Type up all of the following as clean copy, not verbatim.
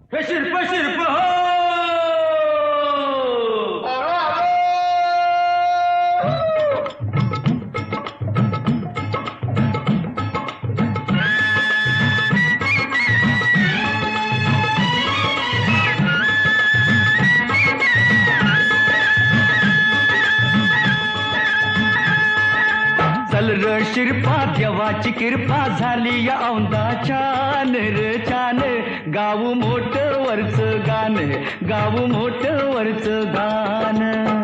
हे शिरप हो. चल र शिरपा देवाची कृपा झाली या औंदा छान र छान गाव मोठ वरच गाण गाव मोठ वरच गाण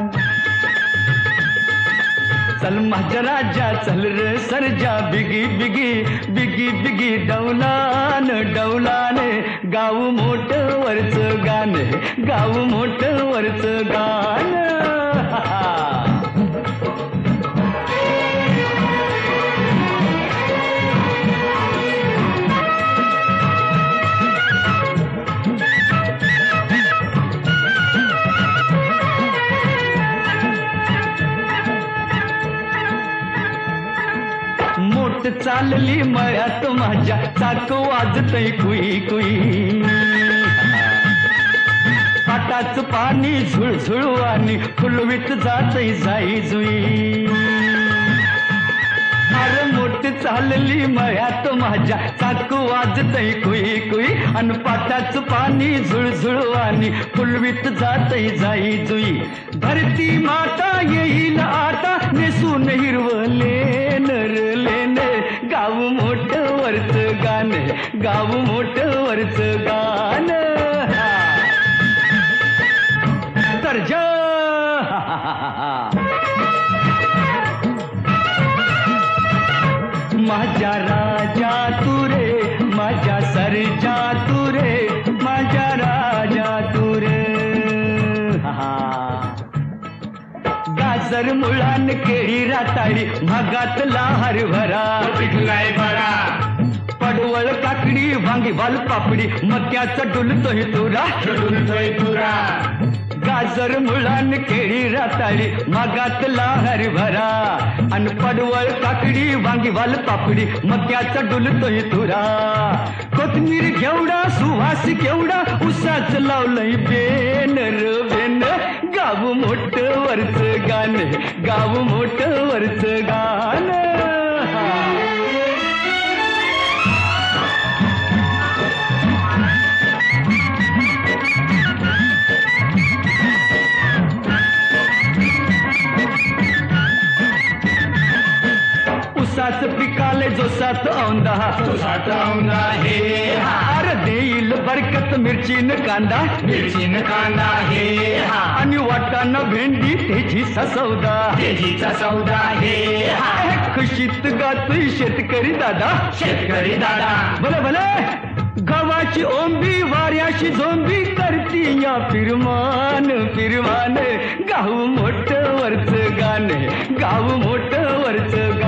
चल माझ्या राजा चल र सरजा बिगी बिगी बिगी बिगी डौलान डौलान गाव मोठ वरच गाण गाव मोठ वरच गाण मोठ चालली मळ्यात माझ्या चाक वाजतय कुई कुई पाटाच पाणी झुळझुळवानी फुलवीत जातय जाई जुई अरे मोठ चालली मळ्यात माझ्या चाक वाजतय कुई कुई अन पाटाच पाणी झुळझुळवानी फुलवीत जातय जाई जुई धरती माता येईल आता नेसून हिरवले नरलेन गाव मोठ वरच गाण गाव मोठ वरच गाण तरजा माझ्या राजा तू रे माझ्या सरजा तू रे माझ्या राजा तू रे गाजर मुळान केळी राताळी भागातला हरभरा पिकलाय बरा पडवळ काकडी वांगी वालपापडी मक्याचा डुलतोय तुरा डुलतोय तुरा गाजर मुळान केळी राताळी मागातला हरभरा अन पडवळ काकडी वांगी वालपापडी मक्याचा डुलतोय तुरा कोथमीर घेवडा सुवास केवडा उसाच लावलंय बेन र बेन गाव मोठ वरच गाण गाव मोठ वरच गाण उसाच पिकाले जोसात औंदा जोसात औंदा हे हार देईल बरकत मिरचीन कांदा हे आणि वाटाणा भेंडी तेजीचा सौदा हे खुशीत गातोय शेतकरी दादा भले भले गव्हाची ओंबी वाऱ्याशी झोंबी करती या फिरमान फिरमान गाव मोठ वरच गाण गाव मोठ वरच